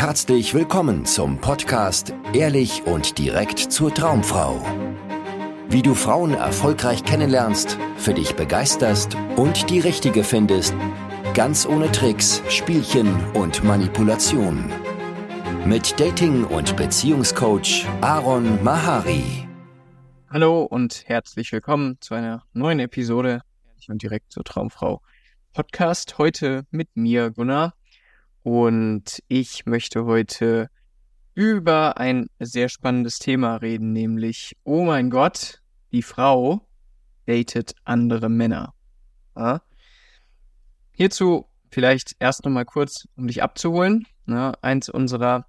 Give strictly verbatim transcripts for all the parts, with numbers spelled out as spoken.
Herzlich willkommen zum Podcast Ehrlich und direkt zur Traumfrau. Wie du Frauen erfolgreich kennenlernst, für dich begeisterst und die richtige findest, ganz ohne Tricks, Spielchen und Manipulation. Mit Dating- und Beziehungscoach Aaron Mahari. Hallo und herzlich willkommen zu einer neuen Episode Ehrlich und direkt zur Traumfrau Podcast. Heute mit mir, Gunnar. Und ich möchte heute über ein sehr spannendes Thema reden, nämlich, oh mein Gott, die Frau datet andere Männer. Ja? Hierzu vielleicht erst nochmal kurz, um dich abzuholen. Ja, eins unserer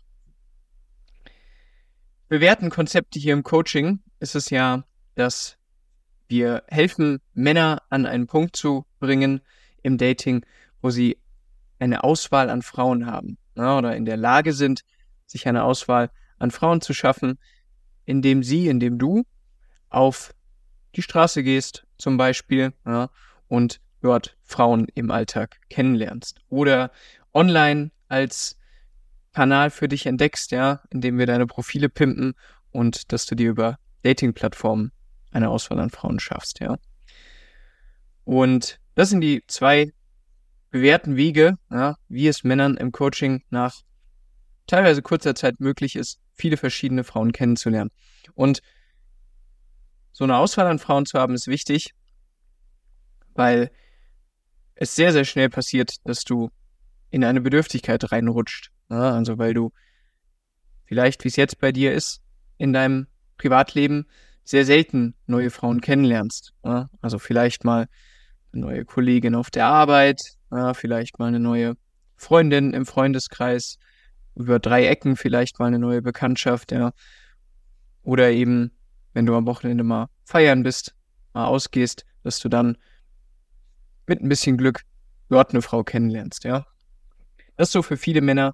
bewährten Konzepte hier im Coaching ist es ja, dass wir helfen, Männer an einen Punkt zu bringen im Dating, wo sie eine Auswahl an Frauen haben, ja, oder in der Lage sind, sich eine Auswahl an Frauen zu schaffen, indem sie, indem du auf die Straße gehst, zum Beispiel, ja, und dort Frauen im Alltag kennenlernst. Oder online als Kanal für dich entdeckst, ja, indem wir deine Profile pimpen und dass du dir über Dating-Plattformen eine Auswahl an Frauen schaffst, ja. Und das sind die zwei bewährten Wege, ja, wie es Männern im Coaching nach teilweise kurzer Zeit möglich ist, viele verschiedene Frauen kennenzulernen. Und so eine Auswahl an Frauen zu haben, ist wichtig, weil es sehr, sehr schnell passiert, dass du in eine Bedürftigkeit reinrutscht. Ja, also weil du vielleicht, wie es jetzt bei dir ist, in deinem Privatleben sehr selten neue Frauen kennenlernst. Ja, also vielleicht mal eine neue Kollegin auf der Arbeit, ja, vielleicht mal eine neue Freundin im Freundeskreis, über drei Ecken vielleicht mal eine neue Bekanntschaft, ja. Oder eben, wenn du am Wochenende mal feiern bist, mal ausgehst, dass du dann mit ein bisschen Glück dort eine Frau kennenlernst, ja. Das ist so für viele Männer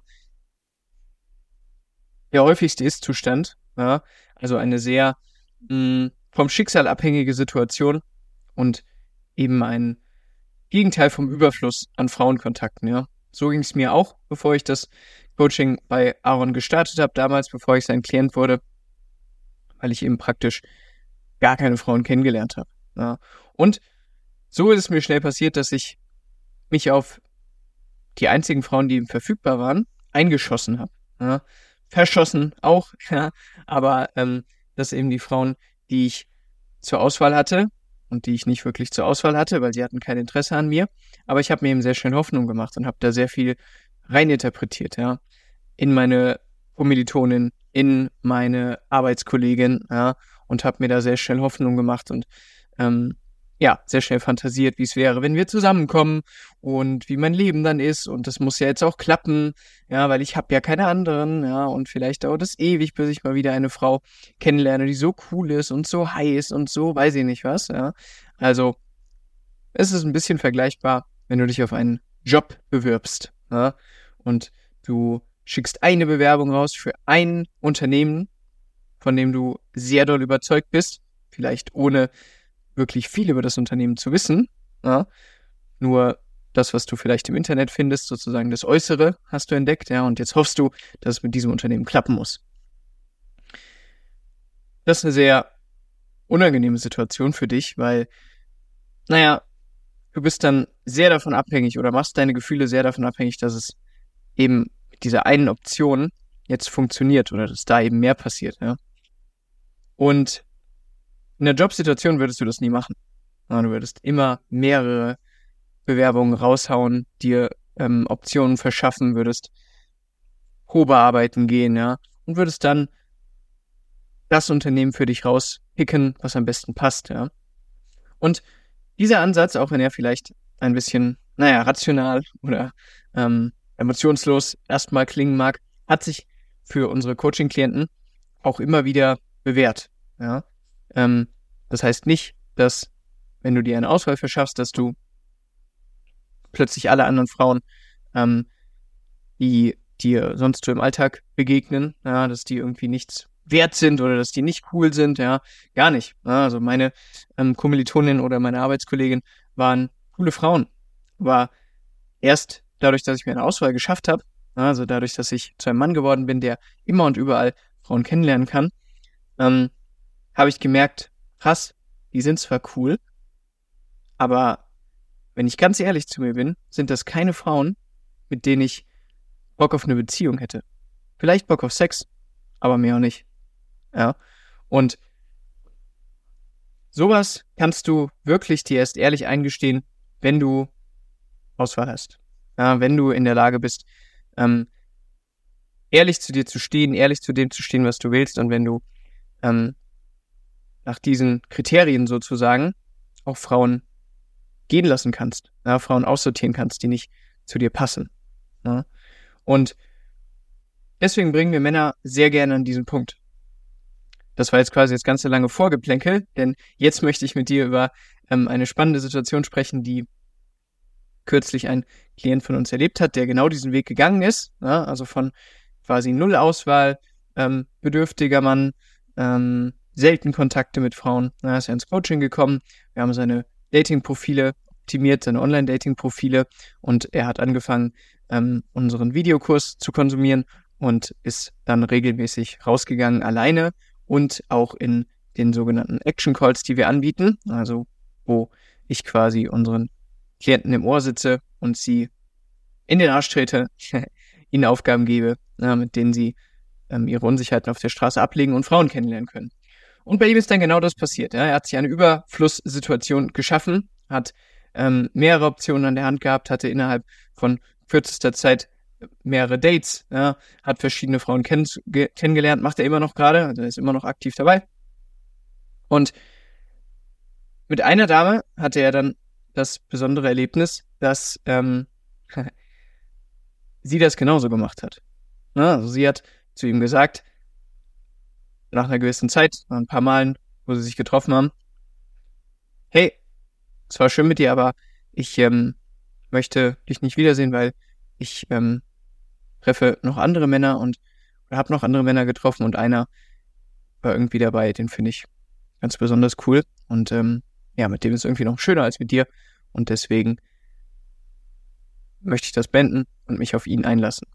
der häufigste Ist-Zustand, ja. Also eine sehr mh, vom Schicksal abhängige Situation und eben ein Gegenteil vom Überfluss an Frauenkontakten, ja. So ging es mir auch, bevor ich das Coaching bei Aaron gestartet habe, damals, bevor ich sein Klient wurde, weil ich eben praktisch gar keine Frauen kennengelernt habe. Ja. Und so ist es mir schnell passiert, dass ich mich auf die einzigen Frauen, die eben verfügbar waren, eingeschossen habe. Ja. Verschossen auch, ja, aber ähm, dass eben die Frauen, die ich zur Auswahl hatte, und die ich nicht wirklich zur Auswahl hatte, weil sie hatten kein Interesse an mir. Aber ich habe mir eben sehr schnell Hoffnung gemacht und habe da sehr viel reininterpretiert, ja, in meine Kommilitonin, in meine Arbeitskollegin, ja, und habe mir da sehr schnell Hoffnung gemacht und ähm, ja, sehr schnell fantasiert, wie es wäre, wenn wir zusammenkommen und wie mein Leben dann ist und das muss ja jetzt auch klappen, ja, weil ich habe ja keine anderen, ja, und vielleicht dauert es ewig, bis ich mal wieder eine Frau kennenlerne, die so cool ist und so heiß und so, weiß ich nicht was, ja. Also, es ist ein bisschen vergleichbar, wenn du dich auf einen Job bewirbst, ja, und du schickst eine Bewerbung raus für ein Unternehmen, von dem du sehr doll überzeugt bist, vielleicht ohne wirklich viel über das Unternehmen zu wissen, ja, nur das, was du vielleicht im Internet findest, sozusagen das Äußere, hast du entdeckt, ja, und jetzt hoffst du, dass es mit diesem Unternehmen klappen muss. Das ist eine sehr unangenehme Situation für dich, weil, naja, du bist dann sehr davon abhängig oder machst deine Gefühle sehr davon abhängig, dass es eben mit dieser einen Option jetzt funktioniert oder dass da eben mehr passiert, ja. Und in der Jobsituation würdest du das nie machen. Ja, du würdest immer mehrere Bewerbungen raushauen, dir ähm, Optionen verschaffen, würdest Probearbeiten gehen, ja, und würdest dann das Unternehmen für dich rauspicken, was am besten passt, ja. Und dieser Ansatz, auch wenn er vielleicht ein bisschen, naja, rational oder ähm, emotionslos erstmal klingen mag, hat sich für unsere Coaching-Klienten auch immer wieder bewährt, ja. Ähm, das heißt nicht, dass, wenn du dir eine Auswahl verschaffst, dass du plötzlich alle anderen Frauen, ähm, die dir sonst so im Alltag begegnen, ja, dass die irgendwie nichts wert sind oder dass die nicht cool sind, ja, gar nicht. Ja, also meine ähm, Kommilitonin oder meine Arbeitskollegin waren coole Frauen. Aber erst dadurch, dass ich mir eine Auswahl geschafft habe, Also dadurch, dass ich zu einem Mann geworden bin, der immer und überall Frauen kennenlernen kann, ähm, habe ich gemerkt, krass, die sind zwar cool, aber wenn ich ganz ehrlich zu mir bin, sind das keine Frauen, mit denen ich Bock auf eine Beziehung hätte. Vielleicht Bock auf Sex, aber mehr auch nicht. Ja. Und sowas kannst du wirklich dir erst ehrlich eingestehen, wenn du Auswahl hast. Ja, wenn du in der Lage bist, ähm, ehrlich zu dir zu stehen, ehrlich zu dem zu stehen, was du willst, und wenn du ähm, nach diesen Kriterien sozusagen auch Frauen gehen lassen kannst, ja, Frauen aussortieren kannst, die nicht zu dir passen. Ja. Und deswegen bringen wir Männer sehr gerne an diesen Punkt. Das war jetzt quasi das ganze lange Vorgeplänkel, denn jetzt möchte ich mit dir über ähm, eine spannende Situation sprechen, die kürzlich ein Klient von uns erlebt hat, der genau diesen Weg gegangen ist, ja, also von quasi null Auswahl, ähm, bedürftiger Mann, ähm, selten Kontakte mit Frauen. Da ist er ins Coaching gekommen, wir haben seine Dating-Profile optimiert, seine Online-Dating-Profile, und er hat angefangen, ähm, unseren Videokurs zu konsumieren und ist dann regelmäßig rausgegangen alleine und auch in den sogenannten Action Calls, die wir anbieten, also wo ich quasi unseren Klienten im Ohr sitze und sie in den Arsch trete, ihnen Aufgaben gebe, ja, mit denen sie ähm, ihre Unsicherheiten auf der Straße ablegen und Frauen kennenlernen können. Und bei ihm ist dann genau das passiert. Ja. Er hat sich eine Überflusssituation geschaffen, hat ähm, mehrere Optionen an der Hand gehabt, hatte innerhalb von kürzester Zeit mehrere Dates, ja, hat verschiedene Frauen kenn- ge- kennengelernt, macht er immer noch gerade, also er ist immer noch aktiv dabei. Und mit einer Dame hatte er dann das besondere Erlebnis, dass ähm, sie das genauso gemacht hat. Ja, also sie hat zu ihm gesagt, nach einer gewissen Zeit, nach ein paar Malen, wo sie sich getroffen haben, hey, es war schön mit dir, aber ich ähm, möchte dich nicht wiedersehen, weil ich ähm, treffe noch andere Männer und habe noch andere Männer getroffen, und einer war irgendwie dabei, den finde ich ganz besonders cool, und ähm, ja, mit dem ist es irgendwie noch schöner als mit dir, und deswegen möchte ich das beenden und mich auf ihn einlassen.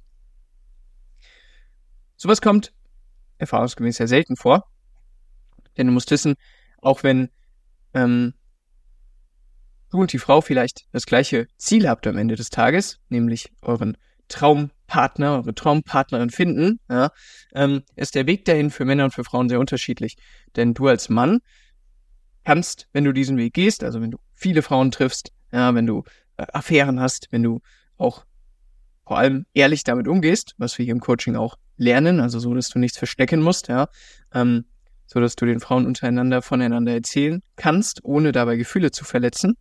Sowas kommt erfahrungsgemäß sehr selten vor, denn du musst wissen, auch wenn ähm, du und die Frau vielleicht das gleiche Ziel habt am Ende des Tages, nämlich euren Traumpartner, eure Traumpartnerin finden, ja, ähm, ist der Weg dahin für Männer und für Frauen sehr unterschiedlich. Denn du als Mann kannst, wenn du diesen Weg gehst, also wenn du viele Frauen triffst, ja, wenn du äh, Affären hast, wenn du auch vor allem ehrlich damit umgehst, was wir hier im Coaching auch lernen, also so, dass du nichts verstecken musst, ja, ähm, so dass du den Frauen untereinander voneinander erzählen kannst, ohne dabei Gefühle zu verletzen,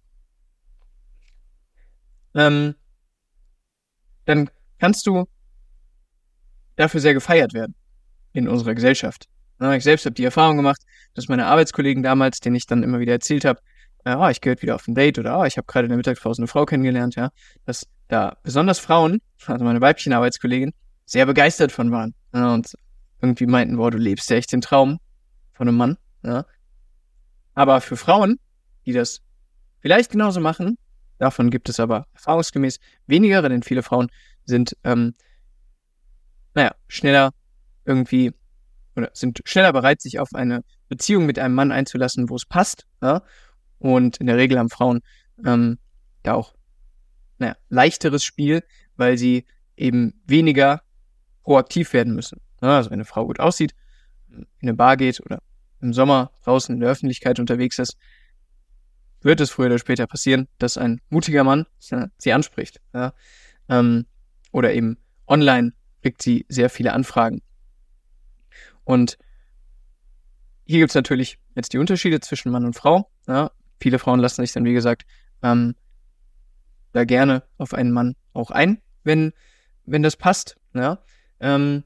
ähm, dann kannst du dafür sehr gefeiert werden in unserer Gesellschaft. Ja, ich selbst habe die Erfahrung gemacht, dass meine Arbeitskollegen damals, denen ich dann immer wieder erzählt habe, äh, oh, ich gehe heute wieder auf ein Date, oder oh, ich habe gerade in der Mittagspause eine Frau kennengelernt, ja, dass da besonders Frauen, also meine weiblichen Arbeitskolleginnen, sehr begeistert von waren, ja, und irgendwie meinten, boah, du lebst ja echt den Traum von einem Mann. Ja. Aber für Frauen, die das vielleicht genauso machen, davon gibt es aber erfahrungsgemäß wenigere, denn viele Frauen sind, ähm, naja, schneller irgendwie oder sind schneller bereit, sich auf eine Beziehung mit einem Mann einzulassen, wo es passt. Ja? Und in der Regel haben Frauen ähm, da auch naja, leichteres Spiel, weil sie eben weniger proaktiv werden müssen. Ja? Also wenn eine Frau gut aussieht, in eine Bar geht oder im Sommer draußen in der Öffentlichkeit unterwegs ist, wird es früher oder später passieren, dass ein mutiger Mann ja, sie anspricht. Ja? Ähm, oder eben online kriegt sie sehr viele Anfragen. Und hier gibt es natürlich jetzt die Unterschiede zwischen Mann und Frau. Ja? Viele Frauen lassen sich dann, wie gesagt, ähm, da gerne auf einen Mann auch ein, wenn, wenn das passt. Ja? Ähm,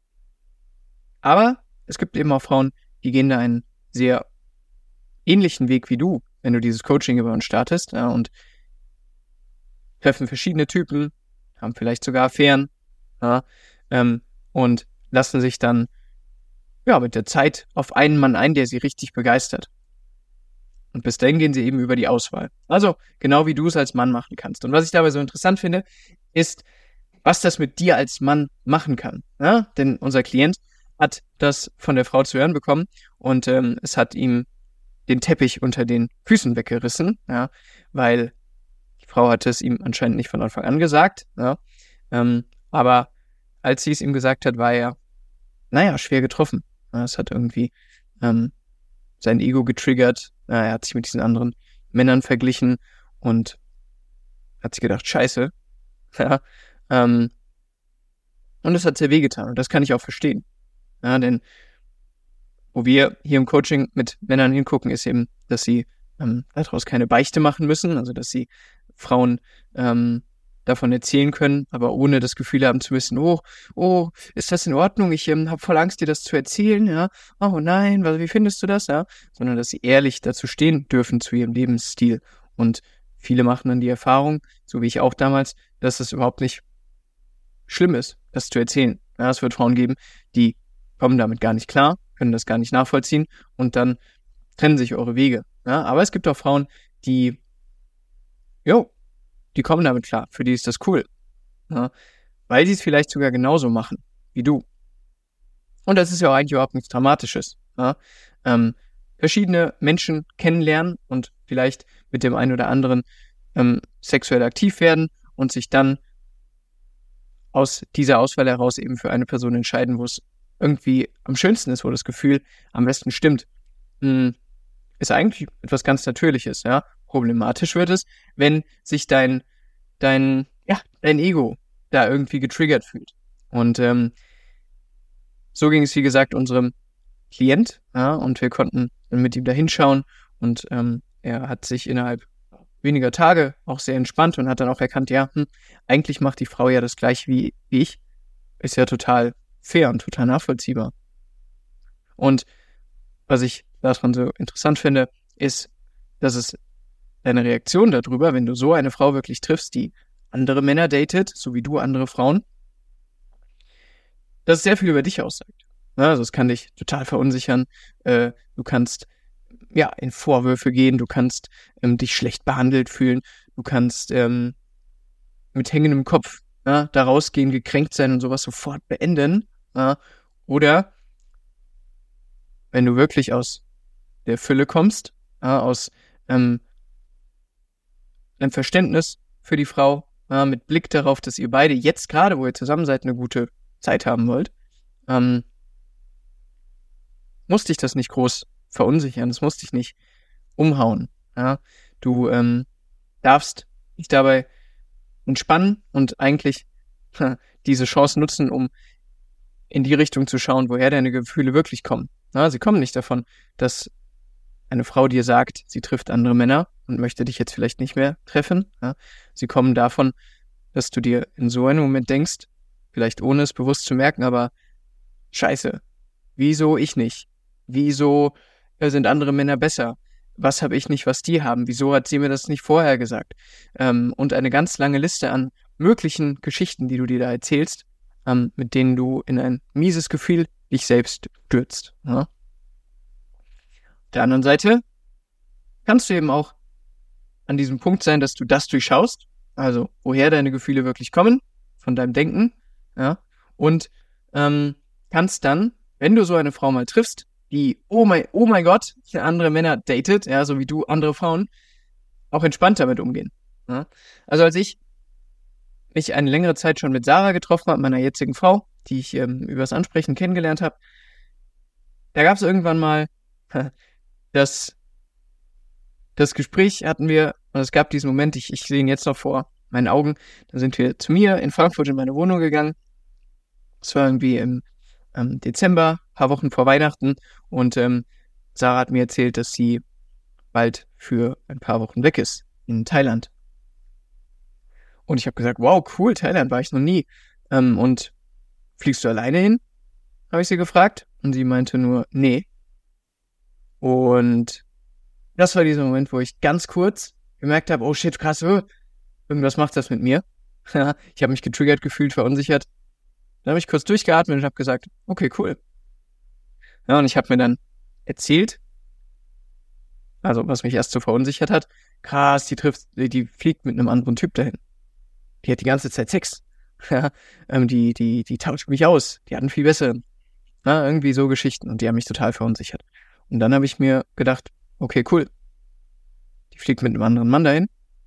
aber es gibt eben auch Frauen, die gehen da einen sehr ähnlichen Weg wie du, wenn du dieses Coaching über uns startest, ja, und treffen verschiedene Typen, haben vielleicht sogar Affären, ja, ähm, und lassen sich dann ja mit der Zeit auf einen Mann ein, der sie richtig begeistert. Und bis dahin gehen sie eben über die Auswahl. Also genau wie du es als Mann machen kannst. Und was ich dabei so interessant finde, ist, was das mit dir als Mann machen kann. Ja? Denn unser Klient hat das von der Frau zu hören bekommen und ähm, es hat ihm den Teppich unter den Füßen weggerissen, ja, weil die Frau hatte es ihm anscheinend nicht von Anfang an gesagt, ja, ähm, aber als sie es ihm gesagt hat, war er, naja, schwer getroffen. Ja, es hat irgendwie ähm, sein Ego getriggert, ja, er hat sich mit diesen anderen Männern verglichen und hat sich gedacht, scheiße, ja, ähm, und es hat sehr wehgetan und das kann ich auch verstehen, ja, denn wo wir hier im Coaching mit Männern hingucken, ist eben, dass sie ähm, daraus keine Beichte machen müssen, also dass sie Frauen ähm, davon erzählen können, aber ohne das Gefühl haben zu müssen, oh, oh, ist das in Ordnung? Ich ähm, habe voll Angst, dir das zu erzählen, ja. Oh nein, wie findest du das, ja? Sondern dass sie ehrlich dazu stehen dürfen zu ihrem Lebensstil. Und viele machen dann die Erfahrung, so wie ich auch damals, dass es überhaupt nicht schlimm ist, das zu erzählen. Ja, es wird Frauen geben, die kommen damit gar nicht klar, können das gar nicht nachvollziehen und dann trennen sich eure Wege. Ja, aber es gibt auch Frauen, die, jo, die kommen damit klar. Für die ist das cool. Ja, weil sie es vielleicht sogar genauso machen wie du. Und das ist ja auch eigentlich überhaupt nichts Dramatisches. Ja, ähm, verschiedene Menschen kennenlernen und vielleicht mit dem einen oder anderen ähm, sexuell aktiv werden und sich dann aus dieser Auswahl heraus eben für eine Person entscheiden, wo es irgendwie am schönsten ist, wo das Gefühl am besten stimmt, ist eigentlich etwas ganz Natürliches, ja. Problematisch wird es, wenn sich dein, dein, ja, dein Ego da irgendwie getriggert fühlt. Und ähm, so ging es, wie gesagt, unserem Klient, ja, und wir konnten dann mit ihm da hinschauen und ähm, er hat sich innerhalb weniger Tage auch sehr entspannt und hat dann auch erkannt, ja, hm, eigentlich macht die Frau ja das gleiche wie, wie ich. Ist ja total fair und total nachvollziehbar. Und was ich daran so interessant finde, ist, dass es deine Reaktion darüber, wenn du so eine Frau wirklich triffst, die andere Männer datet, so wie du andere Frauen, dass es sehr viel über dich aussagt. Also es kann dich total verunsichern. Äh, du kannst ja in Vorwürfe gehen, du kannst ähm, dich schlecht behandelt fühlen, du kannst ähm, mit hängendem Kopf ja, da rausgehen, gekränkt sein und sowas sofort beenden. Ja, oder wenn du wirklich aus der Fülle kommst, ja, aus ähm, einem Verständnis für die Frau, ja, mit Blick darauf, dass ihr beide jetzt gerade, wo ihr zusammen seid, eine gute Zeit haben wollt, ähm, muss dich das nicht groß verunsichern, das muss dich nicht umhauen. Ja? Du ähm, darfst dich dabei entspannen und eigentlich ha, diese Chance nutzen, um in die Richtung zu schauen, woher deine Gefühle wirklich kommen. Ja, sie kommen nicht davon, dass eine Frau dir sagt, sie trifft andere Männer und möchte dich jetzt vielleicht nicht mehr treffen. Ja? Sie kommen davon, dass du dir in so einem Moment denkst, vielleicht ohne es bewusst zu merken, aber scheiße, wieso ich nicht? Wieso sind andere Männer besser? Was habe ich nicht, was die haben? Wieso hat sie mir das nicht vorher gesagt? Ähm, und eine ganz lange Liste an möglichen Geschichten, die du dir da erzählst, ähm, mit denen du in ein mieses Gefühl dich selbst stürzt. Ja? Auf der anderen Seite kannst du eben auch an diesem Punkt sein, dass du das durchschaust, also woher deine Gefühle wirklich kommen, von deinem Denken, ja, und ähm, kannst dann, wenn du so eine Frau mal triffst, die, oh mein, oh mein Gott, andere Männer datet, ja, so wie du andere Frauen, auch entspannt damit umgehen. Ja. Also als ich mich eine längere Zeit schon mit Sarah getroffen habe, meiner jetzigen Frau, die ich ähm, übers Ansprechen kennengelernt habe, da gab es irgendwann mal das, das Gespräch hatten wir, und es gab diesen Moment, ich, ich sehe ihn jetzt noch vor meinen Augen, da sind wir zu mir in Frankfurt in meine Wohnung gegangen. Es war irgendwie im ähm, Dezember, ein paar Wochen vor Weihnachten, und ähm, Sarah hat mir erzählt, dass sie bald für ein paar Wochen weg ist in Thailand. Und ich habe gesagt, wow, cool, Thailand war ich noch nie. Ähm, und fliegst du alleine hin? Habe ich sie gefragt. Und sie meinte nur, nee. Und das war dieser Moment, wo ich ganz kurz gemerkt habe, oh shit, krass, oh, irgendwas macht das mit mir. Ich habe mich getriggert gefühlt, verunsichert. Dann habe ich kurz durchgeatmet und habe gesagt, okay, cool. Ja, und ich habe mir dann erzählt, also was mich erst so verunsichert hat, krass, die trifft, die fliegt mit einem anderen Typ dahin. Die hat die ganze Zeit Sex. Ja, ähm, die, die, die tauscht mich aus. Die hatten viel besseren. Ja, irgendwie so Geschichten. Und die haben mich total verunsichert. Und dann habe ich mir gedacht, okay, cool. Die fliegt mit einem anderen Mann dahin.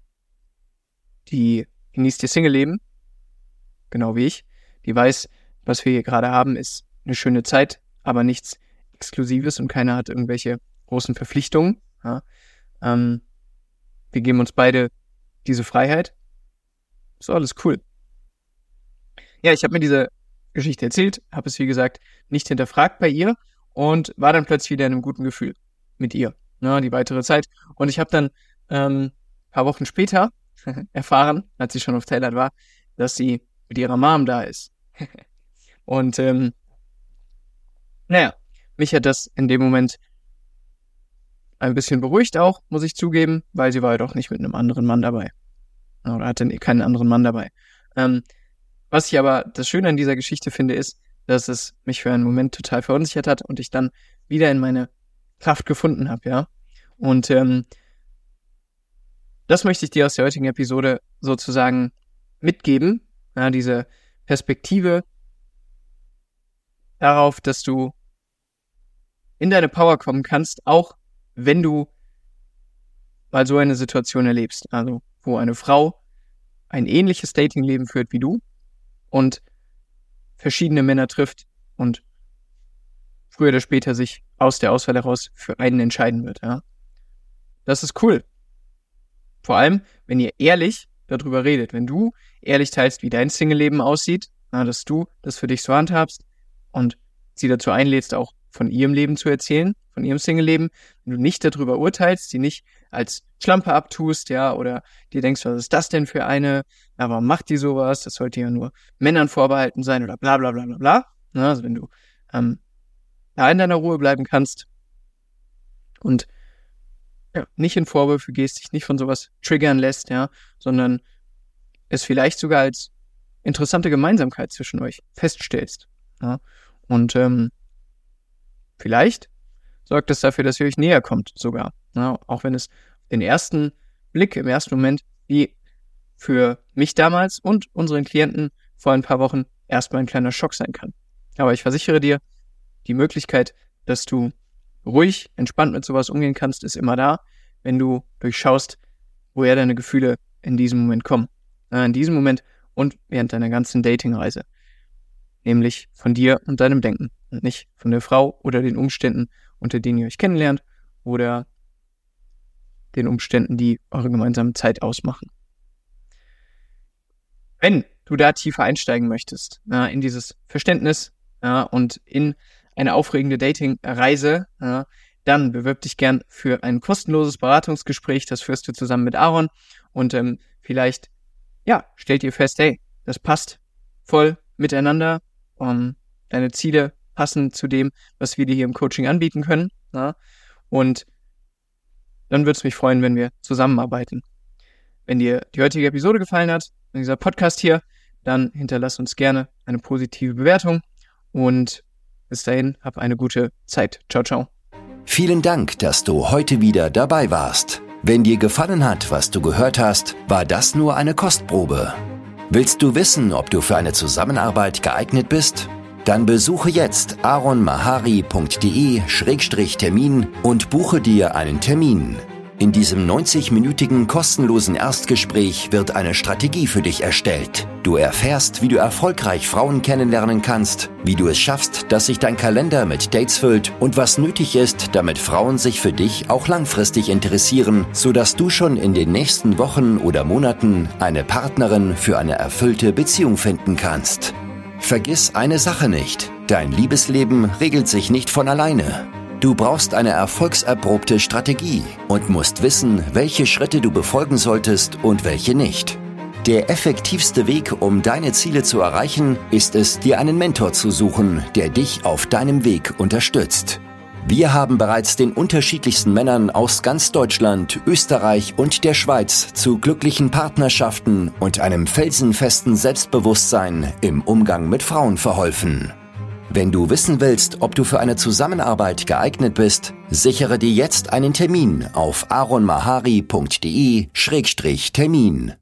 Die genießt ihr Single-Leben. Genau wie ich. Die weiß, was wir hier gerade haben, ist eine schöne Zeit, aber nichts Exklusives und keiner hat irgendwelche großen Verpflichtungen. Ja. Ähm, wir geben uns beide diese Freiheit. Ist alles cool. Ja, ich habe mir diese Geschichte erzählt, habe es wie gesagt nicht hinterfragt bei ihr und war dann plötzlich wieder in einem guten Gefühl mit ihr, ne, die weitere Zeit. Und ich habe dann ähm, ein paar Wochen später erfahren, als sie schon auf Thailand war, dass sie mit ihrer Mom da ist. Und ähm, naja, mich hat das in dem Moment ein bisschen beruhigt auch, muss ich zugeben, weil sie war ja doch nicht mit einem anderen Mann dabei. Oder hatte keinen anderen Mann dabei. Ähm, was ich aber das Schöne an dieser Geschichte finde, ist, dass es mich für einen Moment total verunsichert hat und ich dann wieder in meine Kraft gefunden habe, ja. Und ähm, das möchte ich dir aus der heutigen Episode sozusagen mitgeben, ja, diese Perspektive darauf, dass du in deine Power kommen kannst, auch wenn du mal so eine Situation erlebst, also wo eine Frau ein ähnliches Datingleben führt wie du und verschiedene Männer trifft und früher oder später sich aus der Auswahl heraus für einen entscheiden wird. Ja. Das ist cool. Vor allem, wenn ihr ehrlich darüber redet, wenn du ehrlich teilst, wie dein Single-Leben aussieht, na, dass du das für dich so handhabst und sie dazu einlädst, auch von ihrem Leben zu erzählen, von ihrem Single-Leben, wenn du nicht darüber urteilst, die nicht als Schlampe abtust, ja, oder dir denkst, was ist das denn für eine, na, warum macht die sowas, das sollte ja nur Männern vorbehalten sein oder bla bla bla bla bla. Na, also wenn du ähm, da in deiner Ruhe bleiben kannst und ja, nicht in Vorwürfe gehst, dich nicht von sowas triggern lässt, ja, sondern es vielleicht sogar als interessante Gemeinsamkeit zwischen euch feststellst. Ja, und ähm, vielleicht sorgt das dafür, dass ihr euch näher kommt sogar. Ja, auch wenn es den ersten Blick, im ersten Moment, wie für mich damals und unseren Klienten vor ein paar Wochen erstmal ein kleiner Schock sein kann. Aber ich versichere dir, die Möglichkeit, dass du ruhig, entspannt mit sowas umgehen kannst, ist immer da, wenn du durchschaust, woher deine Gefühle in diesem Moment kommen. Äh, in diesem Moment und während deiner ganzen Datingreise. Nämlich von dir und deinem Denken und nicht von der Frau oder den Umständen, unter denen ihr euch kennenlernt oder den Umständen, die eure gemeinsame Zeit ausmachen. Wenn du da tiefer einsteigen möchtest, äh, in dieses Verständnis äh, und in eine aufregende Dating-Reise, äh, dann bewirb dich gern für ein kostenloses Beratungsgespräch. Das führst du zusammen mit Aaron und ähm, vielleicht, ja, stellt ihr fest, hey, das passt voll miteinander. Um, deine Ziele passen zu dem, was wir dir hier im Coaching anbieten können. Ja? Und dann würde es mich freuen, wenn wir zusammenarbeiten. Wenn dir die heutige Episode gefallen hat, dieser Podcast hier, dann hinterlass uns gerne eine positive Bewertung und bis dahin, hab eine gute Zeit. Ciao, ciao. Vielen Dank, dass du heute wieder dabei warst. Wenn dir gefallen hat, was du gehört hast, war das nur eine Kostprobe. Willst du wissen, ob du für eine Zusammenarbeit geeignet bist? Dann besuche jetzt aaronmahari punkt de Schrägstrich Termin und buche dir einen Termin. In diesem neunzig-minütigen kostenlosen Erstgespräch wird eine Strategie für dich erstellt. Du erfährst, wie du erfolgreich Frauen kennenlernen kannst, wie du es schaffst, dass sich dein Kalender mit Dates füllt und was nötig ist, damit Frauen sich für dich auch langfristig interessieren, sodass du schon in den nächsten Wochen oder Monaten eine Partnerin für eine erfüllte Beziehung finden kannst. Vergiss eine Sache nicht: Dein Liebesleben regelt sich nicht von alleine. Du brauchst eine erfolgserprobte Strategie und musst wissen, welche Schritte du befolgen solltest und welche nicht. Der effektivste Weg, um deine Ziele zu erreichen, ist es, dir einen Mentor zu suchen, der dich auf deinem Weg unterstützt. Wir haben bereits den unterschiedlichsten Männern aus ganz Deutschland, Österreich und der Schweiz zu glücklichen Partnerschaften und einem felsenfesten Selbstbewusstsein im Umgang mit Frauen verholfen. Wenn du wissen willst, ob du für eine Zusammenarbeit geeignet bist, sichere dir jetzt einen Termin auf aaronmahari punkt de Schrägstrich Termin.